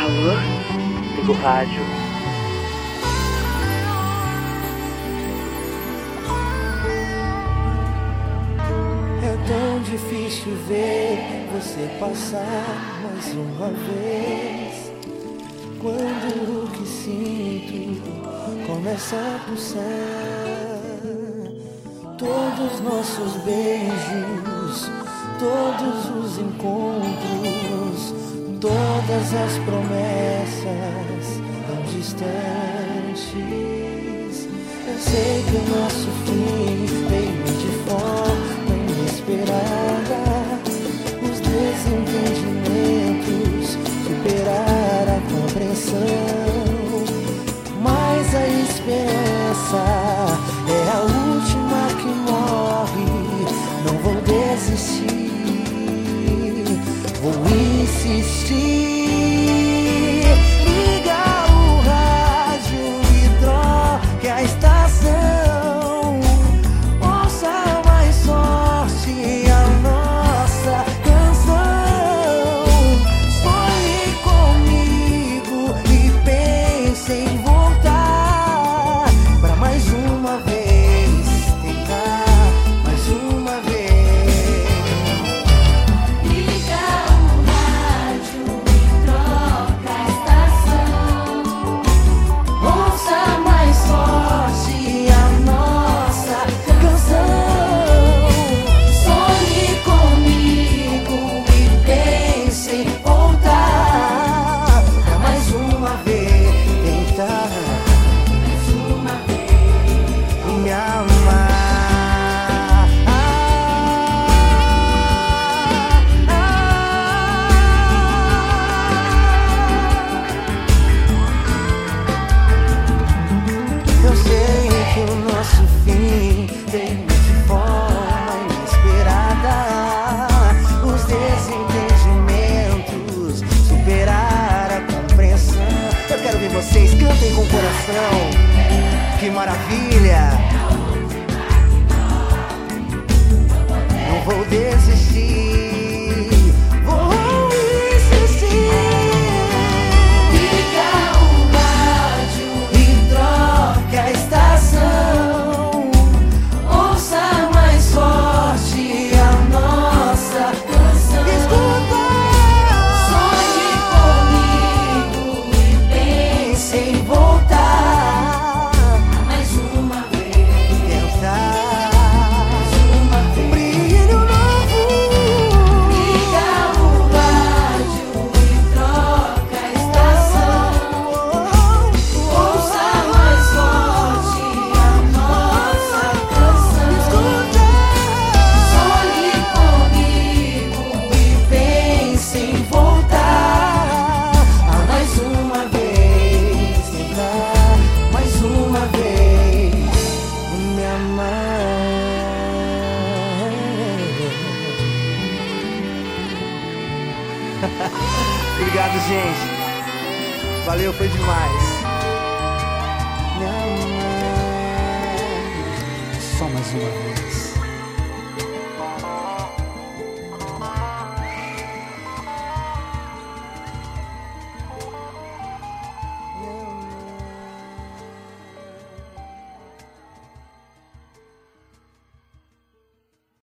favor, liga o rádio. É tão difícil ver você passar mais uma vez. Quando o que sinto começa a pulsar, todos nossos beijos, todos os encontros, todas as promessas tão distantes. Eu sei que o nosso fim veio de forma inesperada. Os desentendimentos superaram a compreensão, mas a esperança é a última que morre. Não vou desistir, vou insistir. Liga o rádio e troque a estação. Ouça mais forte a nossa canção. Sonhe comigo e pense em voltar pra mais uma vez, tentar mais uma vez. Liga o rádio e troca a estação. Ouça mais forte a nossa canção. Sonhe comigo e pense em voltar Pra mais uma vez, tentar mais uma vez. me amar. Eu sei que o nosso fim veio de forma inesperada. Os desentendimentos superaram a compreensão. Eu quero ver vocês, cantem com o coração. Que maravilha! Não vou desistir, vou insistir. Liga o rádio E troca a estação. ouça mais forte a nossa canção. Escuta, Sonhe comigo e pense sem voltar, mais uma vez. tentar Mais uma vez. brilho novo. Liga o rádio e troca a estação. Ouça mais forte a nossa canção. Escuta, Sonhe comigo e pense em voltar mais uma vez, tentar mais uma vez me amar. Obrigado, gente. Valeu, foi demais. Me amar só mais uma vez.